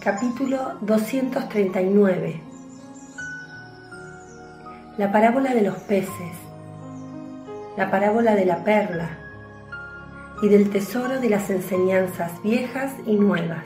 Capítulo 239. La parábola de los peces, la parábola de la perla y del tesoro de las enseñanzas viejas y nuevas.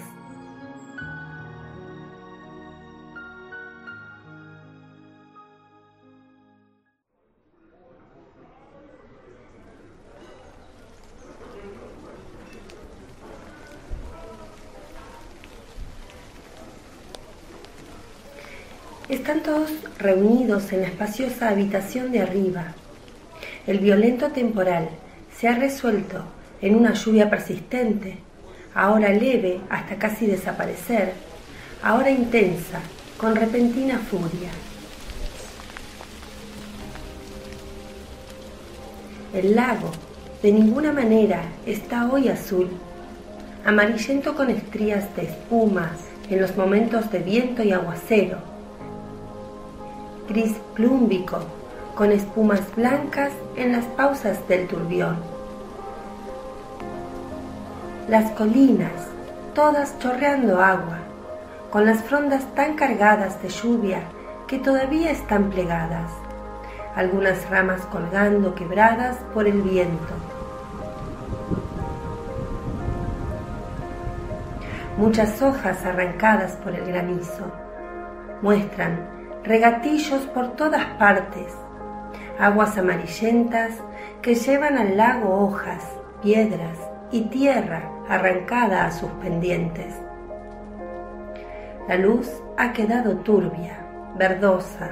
Están todos reunidos en la espaciosa habitación de arriba. El violento temporal se ha resuelto en una lluvia persistente, ahora leve hasta casi desaparecer, ahora intensa, con repentina furia. El lago, de ninguna manera, está hoy azul, amarillento con estrías de espuma en los momentos de viento y aguacero, gris plúmbico, con espumas blancas en las pausas del turbión. Las colinas, todas chorreando agua, con las frondas tan cargadas de lluvia que todavía están plegadas, algunas ramas colgando quebradas por el viento. Muchas hojas arrancadas por el granizo muestran regatillos por todas partes, aguas amarillentas que llevan al lago hojas, piedras y tierra arrancada a sus pendientes. La luz ha quedado turbia, verdosa.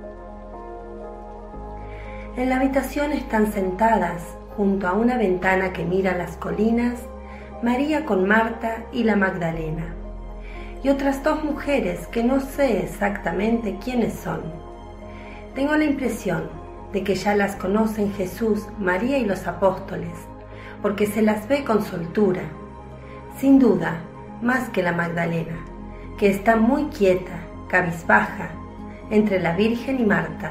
En la habitación están sentadas, junto a una ventana que mira las colinas, María con Marta y la Magdalena, y otras dos mujeres que no sé exactamente quiénes son. Tengo la impresión de que ya las conocen Jesús, María y los apóstoles, porque se las ve con soltura, sin duda, más que la Magdalena, que está muy quieta, cabizbaja, entre la Virgen y Marta.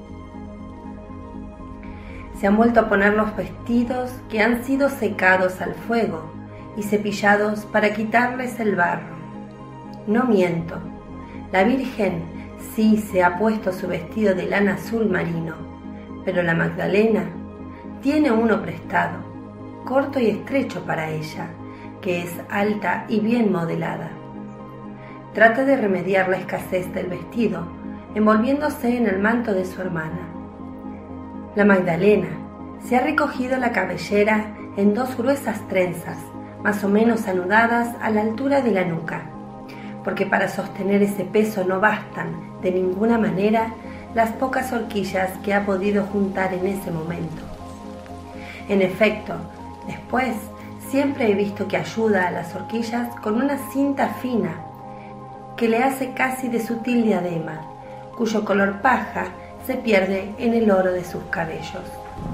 Se han vuelto a poner los vestidos que han sido secados al fuego y cepillados para quitarles el barro. No miento, la Virgen sí se ha puesto su vestido de lana azul marino, pero la Magdalena tiene uno prestado, corto y estrecho para ella, que es alta y bien modelada. Trata de remediar la escasez del vestido, envolviéndose en el manto de su hermana. La Magdalena se ha recogido la cabellera en dos gruesas trenzas, más o menos anudadas a la altura de la nuca, porque para sostener ese peso no bastan, de ninguna manera, las pocas horquillas que ha podido juntar en ese momento. En efecto, después siempre he visto que ayuda a las horquillas con una cinta fina que le hace casi de sutil diadema, cuyo color paja se pierde en el oro de sus cabellos.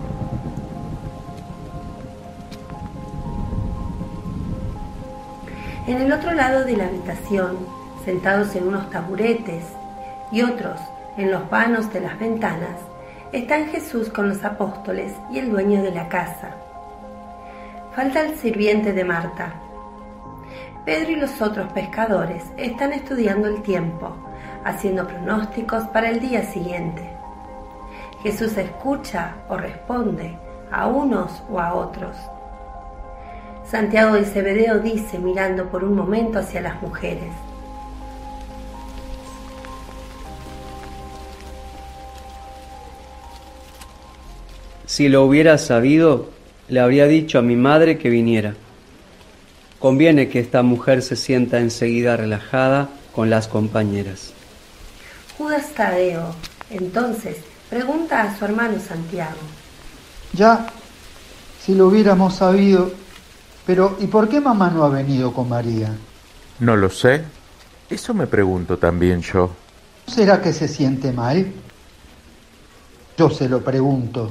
En el otro lado de la habitación, sentados en unos taburetes y otros en los vanos de las ventanas, están Jesús con los apóstoles y el dueño de la casa. Falta el sirviente de Marta. Pedro y los otros pescadores están estudiando el tiempo, haciendo pronósticos para el día siguiente. Jesús escucha o responde a unos o a otros. Santiago de Zebedeo dice, mirando por un momento hacia las mujeres: Si lo hubiera sabido, le habría dicho a mi madre que viniera. Conviene que esta mujer se sienta enseguida relajada con las compañeras. Judas Tadeo, entonces, pregunta a su hermano Santiago: Ya, si lo hubiéramos sabido, pero ¿y por qué mamá no ha venido con María? No lo sé. Eso me pregunto también yo. ¿Será que se siente mal? Yo se lo pregunto.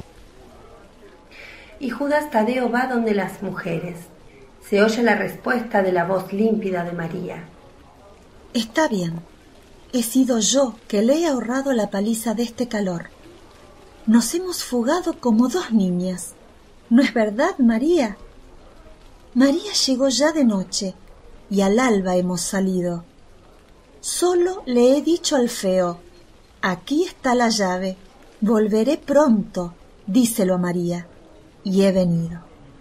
Y Judas Tadeo va donde las mujeres. Se oye la respuesta de la voz límpida de María: Está bien. He sido yo que le he ahorrado la paliza de este calor. Nos hemos fugado como dos niñas. ¿No es verdad, María? María llegó ya de noche y al alba hemos salido. Solo le he dicho al feo: aquí está la llave, volveré pronto, díselo a María, y he venido.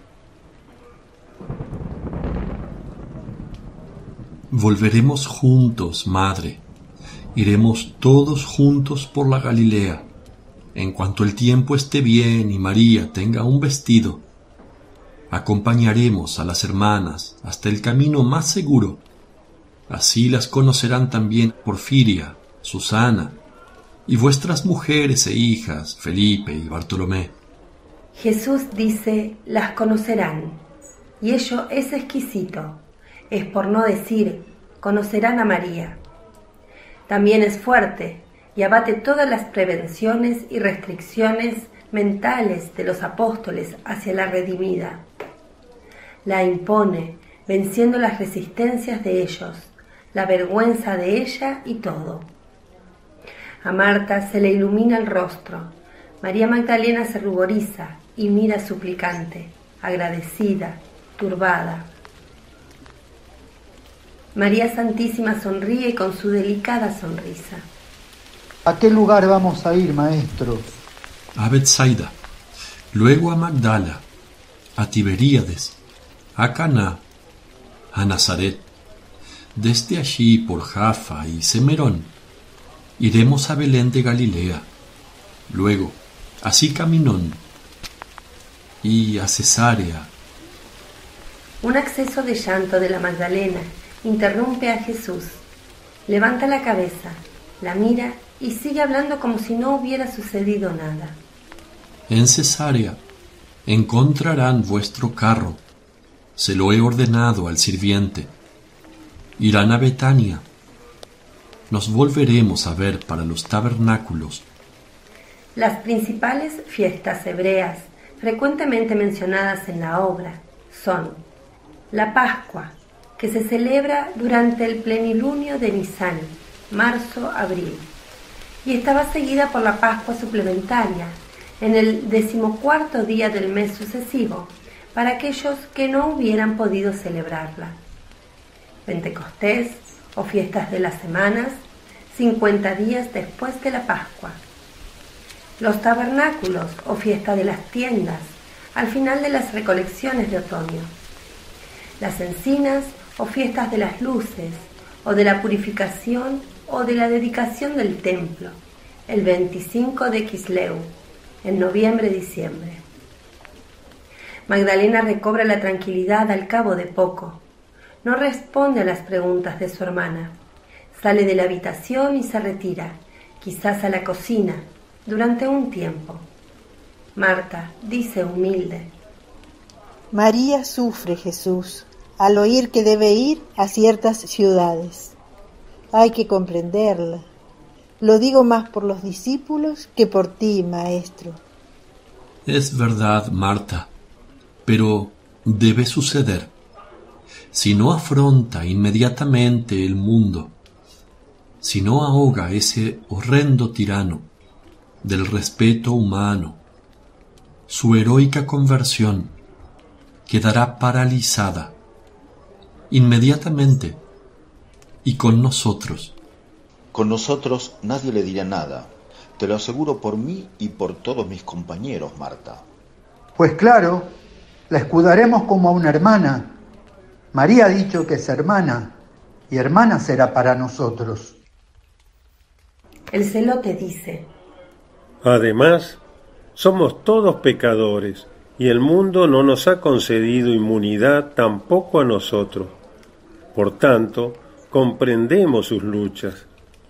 Volveremos juntos, madre. Iremos todos juntos por la Galilea. En cuanto el tiempo esté bien y María tenga un vestido, acompañaremos a las hermanas hasta el camino más seguro. Así las conocerán también Porfiria, Susana y vuestras mujeres e hijas, Felipe y Bartolomé. Jesús dice, las conocerán, y ello es exquisito, es por no decir, conocerán a María. También es fuerte y abate todas las prevenciones y restricciones mentales de los apóstoles hacia la redimida. La impone, venciendo las resistencias de ellos, la vergüenza de ella y todo. A Marta se le ilumina el rostro. María Magdalena se ruboriza y mira suplicante, agradecida, turbada. María Santísima sonríe con su delicada sonrisa. ¿A qué lugar vamos a ir, maestro? A Betsaida, luego a Magdala, a Tiberíades, a Caná, a Nazaret. Desde allí por Jafa y Semerón iremos a Belén de Galilea, luego a Sicaminón y a Cesarea. Un acceso de llanto de la Magdalena interrumpe a Jesús. Levanta la cabeza, la mira y sigue hablando como si no hubiera sucedido nada. En Cesarea encontrarán vuestro carro, se lo he ordenado al sirviente. Irán a Betania. Nos volveremos a ver para los tabernáculos. Las principales fiestas hebreas frecuentemente mencionadas en la obra son la Pascua, que se celebra durante el plenilunio de Nisán, marzo-abril, y estaba seguida por la Pascua suplementaria, en el 14º día del mes sucesivo, para aquellos que no hubieran podido celebrarla. Pentecostés o fiestas de las semanas, 50 días después de la Pascua. Los tabernáculos o fiesta de las tiendas, al final de las recolecciones de otoño. Las encinas o fiestas de las luces, o de la purificación o de la dedicación del templo, el 25 de Quisleu, en noviembre-diciembre. Magdalena recobra la tranquilidad al cabo de poco. No responde a las preguntas de su hermana. Sale de la habitación y se retira, quizás a la cocina, durante un tiempo. Marta dice humilde: María sufre, Jesús, al oír que debe ir a ciertas ciudades. Hay que comprenderla. Lo digo más por los discípulos que por ti, maestro. Es verdad, Marta, pero debe suceder. Si no afronta inmediatamente el mundo, si no ahoga ese horrendo tirano del respeto humano, su heroica conversión quedará paralizada inmediatamente y con nosotros. Con nosotros nadie le dirá nada. Te lo aseguro por mí y por todos mis compañeros, Marta. Pues claro, la escudaremos como a una hermana. María ha dicho que es hermana, y hermana será para nosotros. El celote dice: Además, somos todos pecadores, y el mundo no nos ha concedido inmunidad tampoco a nosotros. Por tanto, comprendemos sus luchas.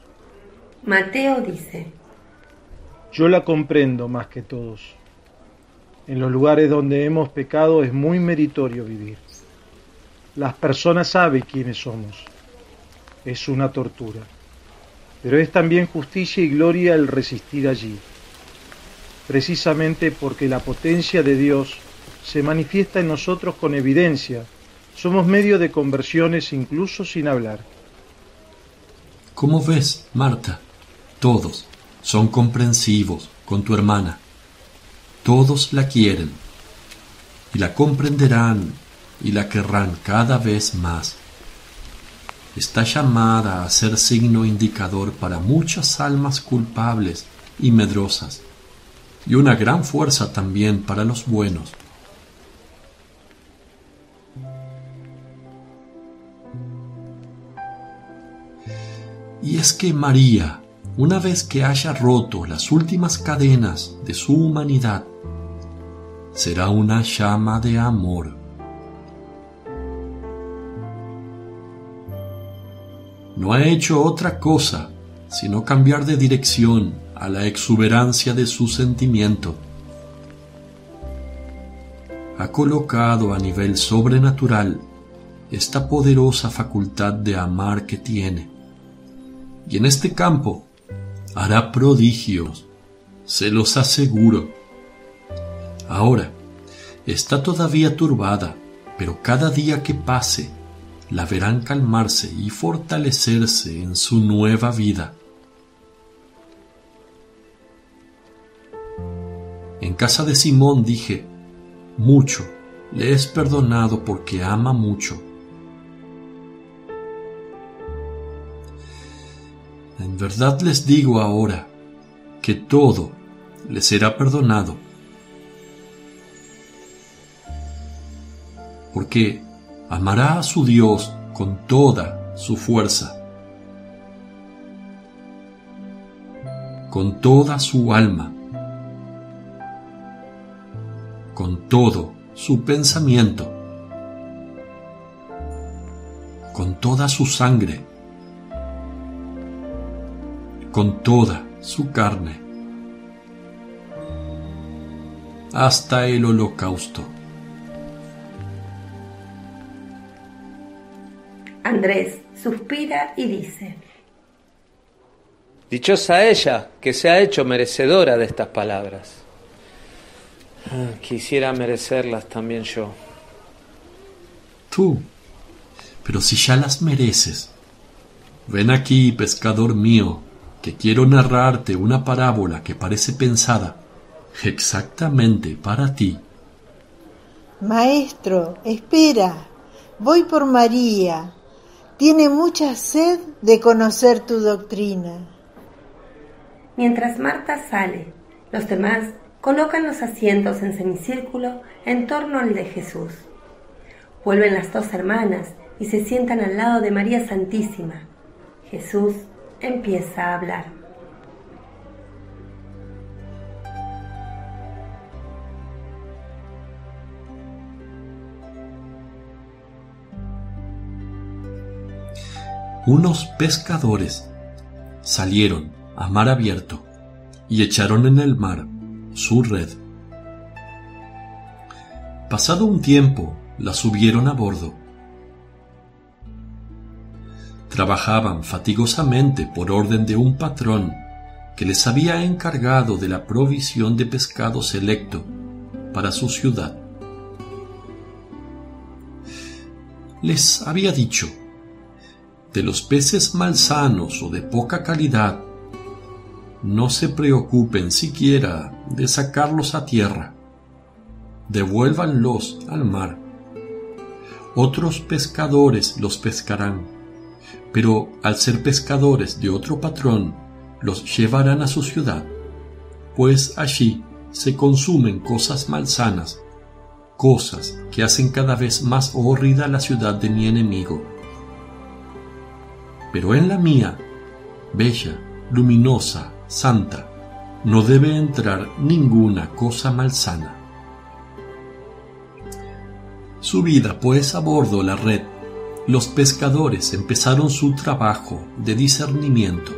Mateo dice: Yo la comprendo más que todos. En los lugares donde hemos pecado es muy meritorio vivir. Las personas saben quiénes somos. Es una tortura. Pero es también justicia y gloria el resistir allí. Precisamente porque la potencia de Dios se manifiesta en nosotros con evidencia, somos medio de conversiones incluso sin hablar. ¿Cómo ves, Marta? Todos son comprensivos con tu hermana. Todos la quieren y la comprenderán y la querrán cada vez más. está llamada a ser signo indicador para muchas almas culpables y medrosas, y una gran fuerza también para los buenos. Y es que María, una vez que haya roto las últimas cadenas de su humanidad, será una llama de amor. No ha hecho otra cosa sino cambiar de dirección a la exuberancia de su sentimiento. Ha colocado a nivel sobrenatural esta poderosa facultad de amar que tiene, y en este campo hará prodigios, se los aseguro. Ahora, está todavía turbada, pero cada día que pase, la verán calmarse y fortalecerse en su nueva vida. En casa de Simón dije, mucho le es perdonado porque ama mucho. En verdad les digo ahora que todo le será perdonado, porque amará a su Dios con toda su fuerza, con toda su alma, con todo su pensamiento, con toda su sangre, con toda su carne, hasta el holocausto. Andrés suspira y dice: Dichosa ella que se ha hecho merecedora de estas palabras. Quisiera merecerlas también yo. Tú, pero si ya las mereces. Ven aquí, pescador mío, que quiero narrarte una parábola que parece pensada exactamente para ti. Maestro, espera, voy por María. Tiene mucha sed de conocer tu doctrina. Mientras Marta sale, los demás colocan los asientos en semicírculo en torno al de Jesús. Vuelven las dos hermanas y se sientan al lado de María Santísima. Jesús empieza a hablar. Unos pescadores salieron a mar abierto y echaron en el mar su red. Pasado un tiempo, la subieron a bordo. Trabajaban fatigosamente por orden de un patrón que les había encargado de la provisión de pescado selecto para su ciudad. Les había dicho: de los peces malsanos o de poca calidad, no se preocupen siquiera de sacarlos a tierra. Devuélvanlos al mar. Otros pescadores los pescarán, pero al ser pescadores de otro patrón, los llevarán a su ciudad, pues allí se consumen cosas malsanas, cosas que hacen cada vez más hórrida la ciudad de mi enemigo. Pero en la mía, bella, luminosa, santa, no debe entrar ninguna cosa malsana. Subida pues a bordo la red, los pescadores empezaron su trabajo de discernimiento.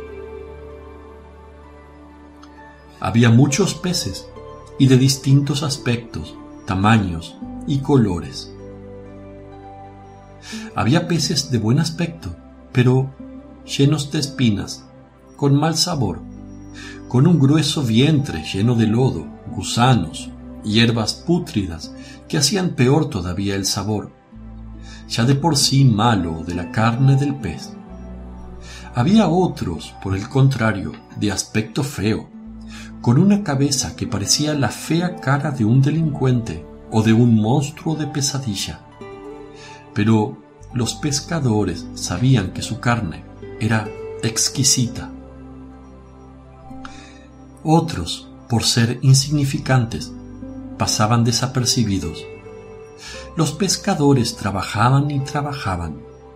Había muchos peces y de distintos aspectos, tamaños y colores. Había peces de buen aspecto, pero llenos de espinas, con mal sabor, con un grueso vientre lleno de lodo, gusanos, hierbas pútridas que hacían peor todavía el sabor, ya de por sí malo de la carne del pez. Había otros, por el contrario, de aspecto feo, con una cabeza que parecía la fea cara de un delincuente o de un monstruo de pesadilla, pero los pescadores sabían que su carne era exquisita. Otros, por ser insignificantes, pasaban desapercibidos. Los pescadores trabajaban y trabajaban.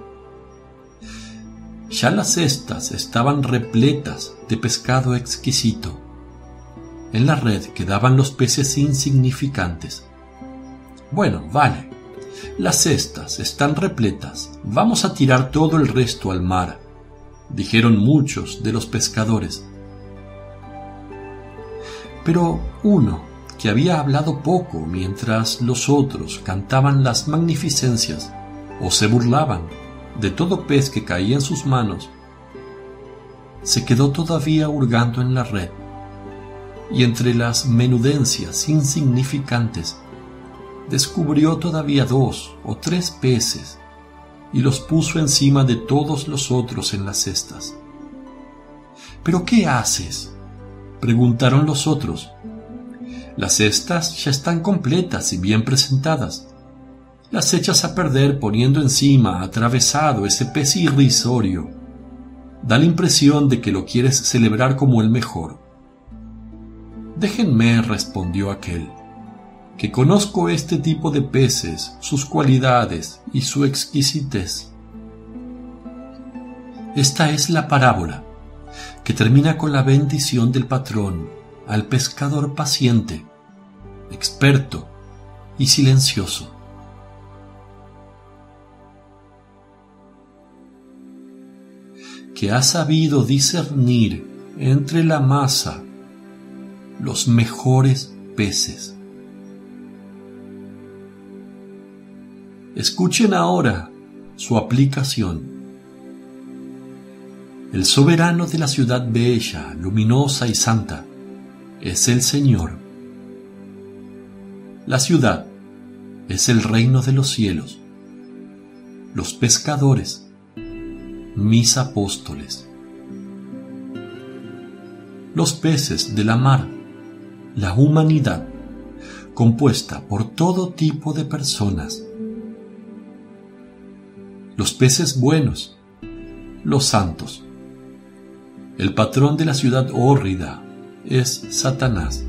Ya las cestas estaban repletas de pescado exquisito. En la red quedaban los peces insignificantes. Bueno, vale, las cestas están repletas, vamos a tirar todo el resto al mar, dijeron muchos de los pescadores. Pero uno, que había hablado poco mientras los otros cantaban las magnificencias o se burlaban de todo pez que caía en sus manos, se quedó todavía hurgando en la red, y entre las menudencias insignificantes descubrió todavía 2 o 3 peces y los puso encima de todos los otros en las cestas. ¿Pero qué haces?, preguntaron los otros. Las cestas ya están completas y bien presentadas. Las echas a perder poniendo encima atravesado ese pez irrisorio. Da la impresión de que lo quieres celebrar como el mejor. Déjenme, respondió aquel, que conozco este tipo de peces, sus cualidades y su exquisitez. Esta es la parábola, que termina con la bendición del patrón al pescador paciente, experto y silencioso. Que ha sabido discernir entre la masa los mejores peces. Escuchen ahora su aplicación. El soberano de la ciudad bella, luminosa y santa es el Señor. La ciudad es el reino de los cielos. Los pescadores, mis apóstoles. Los peces de la mar, la humanidad, compuesta por todo tipo de personas. Los peces buenos, los santos. El patrón de la ciudad hórrida es Satanás.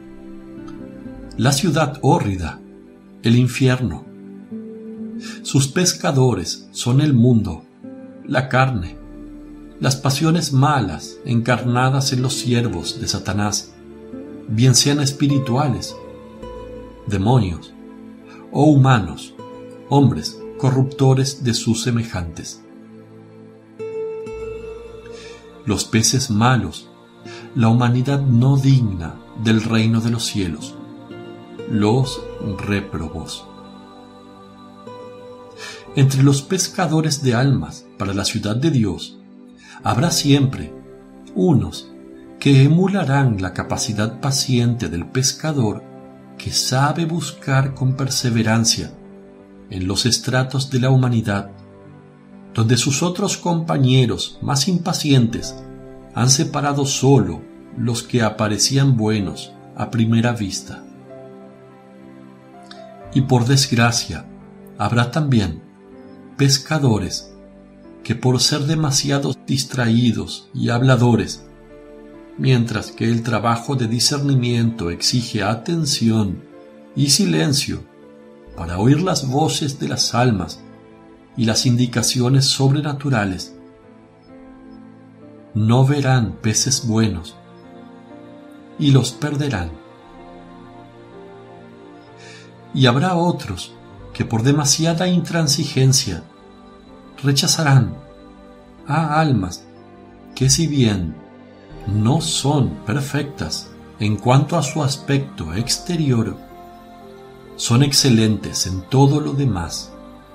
La ciudad hórrida, el infierno. Sus pescadores son el mundo, la carne, las pasiones malas encarnadas en los siervos de Satanás, bien sean espirituales, demonios, o humanos, hombres corruptores de sus semejantes. Los peces malos, la humanidad no digna del reino de los cielos, los réprobos. Entre los pescadores de almas para la ciudad de Dios, habrá siempre unos que emularán la capacidad paciente del pescador que sabe buscar con perseverancia en los estratos de la humanidad, donde sus otros compañeros más impacientes han separado solo los que aparecían buenos a primera vista. Y por desgracia, habrá también pescadores que por ser demasiado distraídos y habladores, mientras que el trabajo de discernimiento exige atención y silencio para oír las voces de las almas y las indicaciones sobrenaturales, no verán peces buenos y los perderán. Y habrá otros que por demasiada intransigencia rechazarán a almas que, si bien no son perfectas en cuanto a su aspecto exterior, son excelentes en todo lo demás.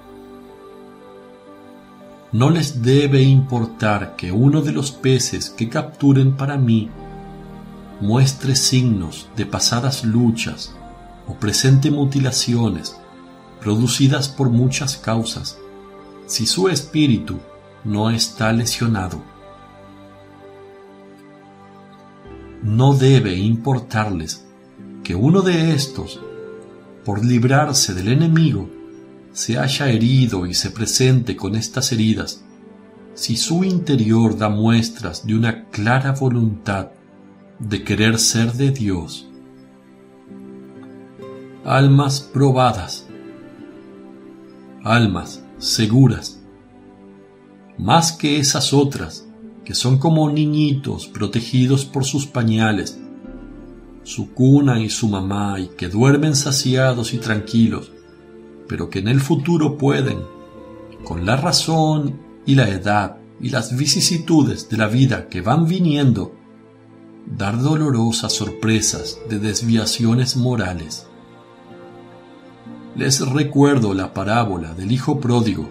No les debe importar que uno de los peces que capturen para mí muestre signos de pasadas luchas o presente mutilaciones producidas por muchas causas, si su espíritu no está lesionado. No debe importarles que uno de estos, por librarse del enemigo, se haya herido y se presente con estas heridas, si su interior da muestras de una clara voluntad de querer ser de Dios. Almas probadas, almas seguras, más que esas otras que son como niñitos protegidos por sus pañales, su cuna y su mamá, y que duermen saciados y tranquilos, pero que en el futuro pueden, con la razón y la edad y las vicisitudes de la vida que van viniendo, dar dolorosas sorpresas de desviaciones morales. Les recuerdo la parábola del hijo pródigo.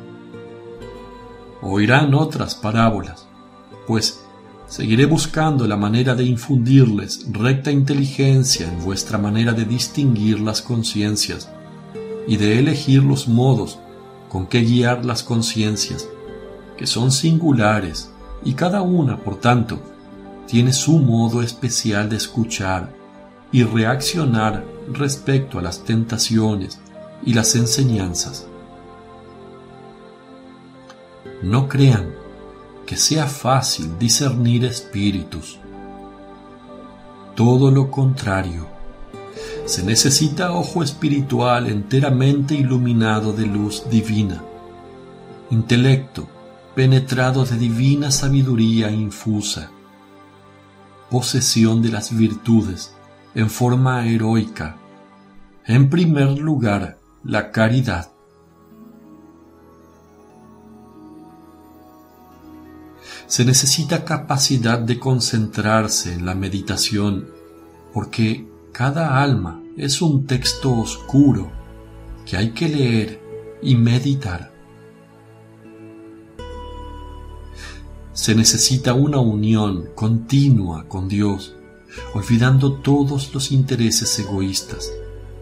Oirán otras parábolas, pues seguiré buscando la manera de infundirles recta inteligencia en vuestra manera de distinguir las conciencias y de elegir los modos con que guiar las conciencias, que son singulares y cada una, por tanto, tiene su modo especial de escuchar y reaccionar respecto a las tentaciones y las enseñanzas. No crean que sea fácil discernir espíritus. Todo lo contrario, se necesita ojo espiritual enteramente iluminado de luz divina, intelecto penetrado de divina sabiduría infusa, posesión de las virtudes en forma heroica, en primer lugar la caridad. Se necesita capacidad de concentrarse en la meditación, porque cada alma es un texto oscuro que hay que leer y meditar. Se necesita una unión continua con Dios, olvidando todos los intereses egoístas.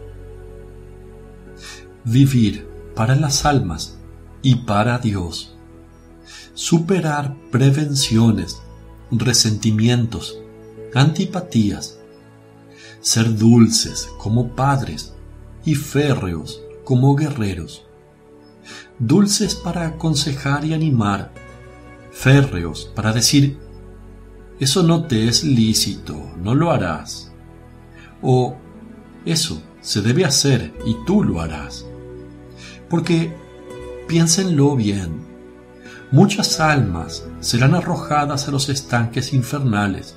Vivir para las almas y para Dios. Superar prevenciones, resentimientos, antipatías. Ser dulces como padres y férreos como guerreros. Dulces para aconsejar y animar, férreos para decir: eso no te es lícito, no lo harás. O eso se debe hacer y tú lo harás. Porque, piénsenlo bien, muchas almas serán arrojadas a los estanques infernales.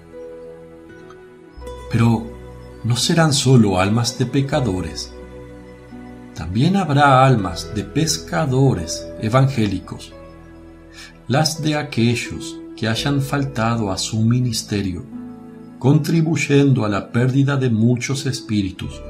Pero no serán solo almas de pecadores. También habrá almas de pescadores evangélicos, las de aquellos que hayan faltado a su ministerio, contribuyendo a la pérdida de muchos espíritus.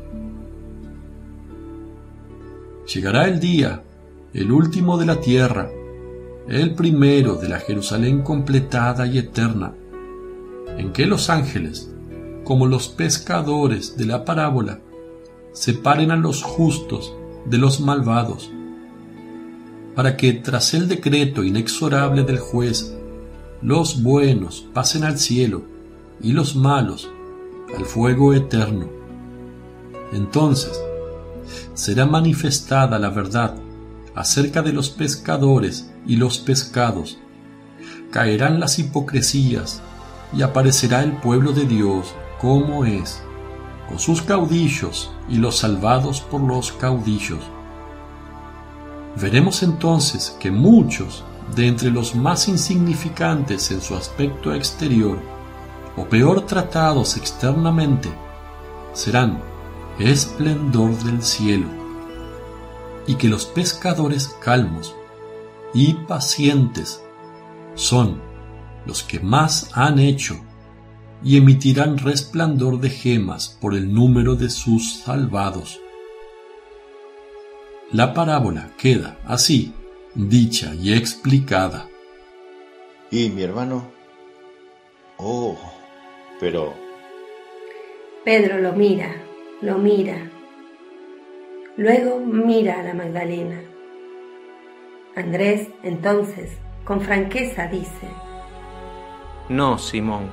Llegará el día, el último de la tierra, el primero de la Jerusalén completada y eterna, en que los ángeles, como los pescadores de la parábola, separen a los justos de los malvados, para que tras el decreto inexorable del juez, los buenos pasen al cielo y los malos al fuego eterno. Entonces será manifestada la verdad acerca de los pescadores y los pescados, caerán las hipocresías y aparecerá el pueblo de Dios como es, con sus caudillos y los salvados por los caudillos. Veremos entonces que muchos de entre los más insignificantes en su aspecto exterior, o peor tratados externamente, serán esplendor del cielo, y que los pescadores calmos y pacientes son los que más han hecho y emitirán resplandor de gemas por el número de sus salvados. La parábola queda así dicha y explicada. ¿Y mi hermano? Oh, pero... Pedro lo mira. Luego mira a la Magdalena. Andrés, entonces, con franqueza dice: No, Simón,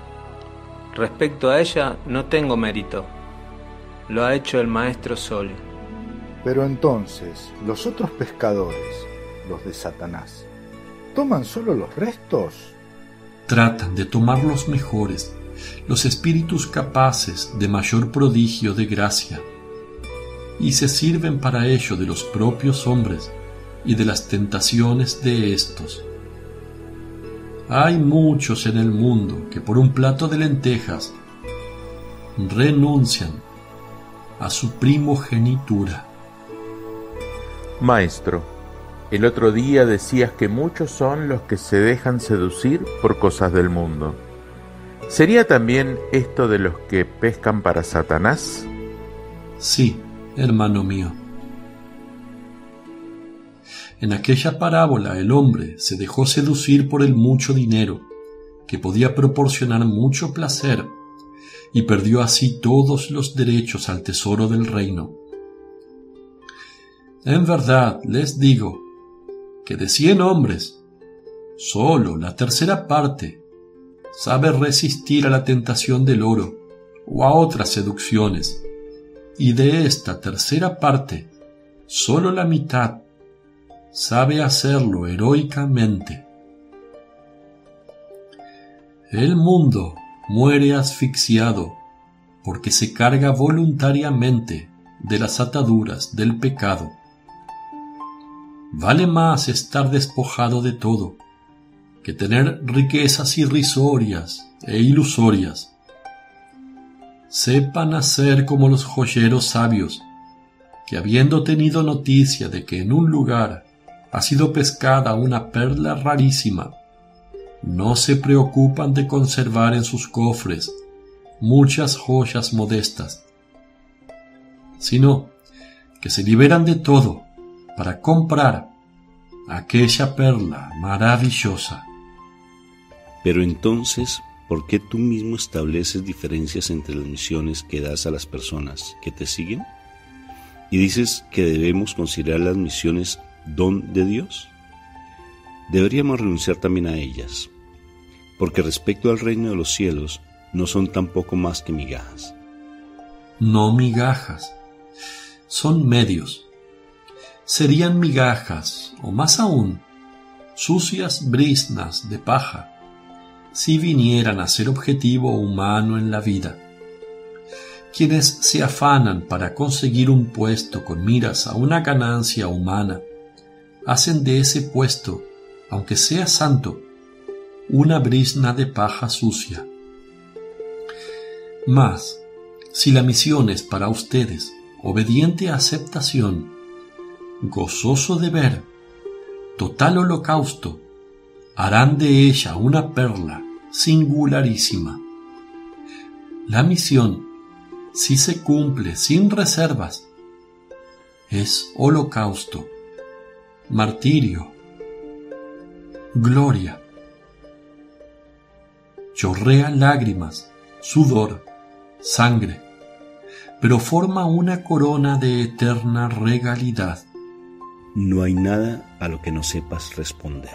respecto a ella no tengo mérito. Lo ha hecho el Maestro solo. Pero entonces, los otros pescadores, los de Satanás, ¿toman solo los restos? Tratan de tomar los mejores, los espíritus capaces de mayor prodigio de gracia, y se sirven para ello de los propios hombres y de las tentaciones de éstos. Hay muchos en el mundo que por un plato de lentejas renuncian a su primogenitura. Maestro, el otro día decías que muchos son los que se dejan seducir por cosas del mundo. ¿Sería también esto de los que pescan para Satanás? Sí, hermano mío. En aquella parábola el hombre se dejó seducir por el mucho dinero, que podía proporcionar mucho placer, y perdió así todos los derechos al tesoro del reino. En verdad les digo que de 100 hombres, solo la tercera parte sabe resistir a la tentación del oro o a otras seducciones, y de esta tercera parte, solo la mitad sabe hacerlo heroicamente. El mundo muere asfixiado porque se carga voluntariamente de las ataduras del pecado. Vale más estar despojado de todo que tener riquezas irrisorias e ilusorias. Sepan hacer como los joyeros sabios, que habiendo tenido noticia de que en un lugar ha sido pescada una perla rarísima, no se preocupan de conservar en sus cofres muchas joyas modestas, sino que se liberan de todo para comprar aquella perla maravillosa. Pero entonces, ¿por qué tú mismo estableces diferencias entre las misiones que das a las personas que te siguen? ¿Y dices que debemos considerar las misiones don de Dios? Deberíamos renunciar también a ellas, porque respecto al reino de los cielos no son tampoco más que migajas. No migajas, son medios. Serían migajas, o más aún, sucias briznas de paja, si vinieran a ser objetivo humano en la vida. Quienes se afanan para conseguir un puesto con miras a una ganancia humana, hacen de ese puesto, aunque sea santo, una brizna de paja sucia. Mas, si la misión es para ustedes obediente aceptación, gozoso deber, total holocausto, harán de ella una perla singularísima. La misión, si se cumple sin reservas, es holocausto, martirio, gloria. Chorrea lágrimas, sudor, sangre, pero forma una corona de eterna regalidad. No hay nada a lo que no sepas responder.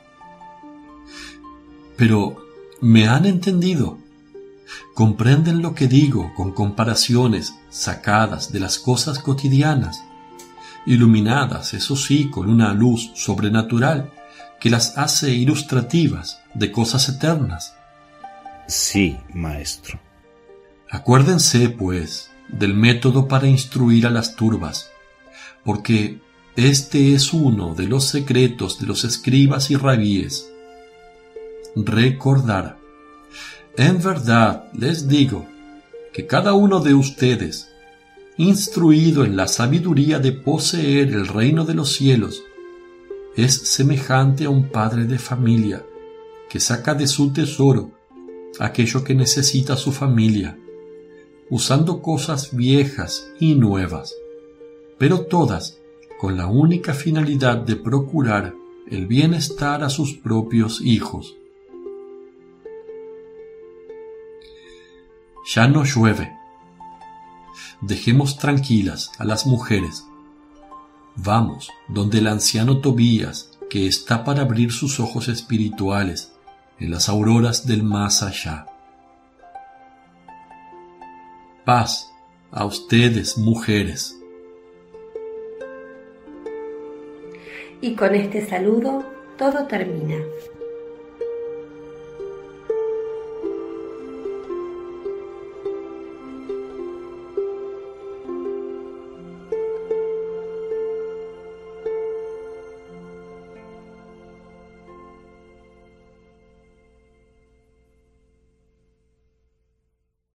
Pero me han entendido. Comprenden lo que digo con comparaciones sacadas de las cosas cotidianas, iluminadas, eso sí, con una luz sobrenatural que las hace ilustrativas de cosas eternas. Sí, maestro. Acuérdense, pues, del método para instruir a las turbas, porque este es uno de los secretos de los escribas y rabíes. Recordar. En verdad les digo que cada uno de ustedes, instruido en la sabiduría de poseer el reino de los cielos, es semejante a un padre de familia que saca de su tesoro aquello que necesita su familia, usando cosas viejas y nuevas, pero todas con la única finalidad de procurar el bienestar a sus propios hijos. Ya no llueve. Dejemos tranquilas a las mujeres. Vamos donde el anciano Tobías, que está para abrir sus ojos espirituales en las auroras del más allá. Paz a ustedes, mujeres. Y con este saludo todo termina.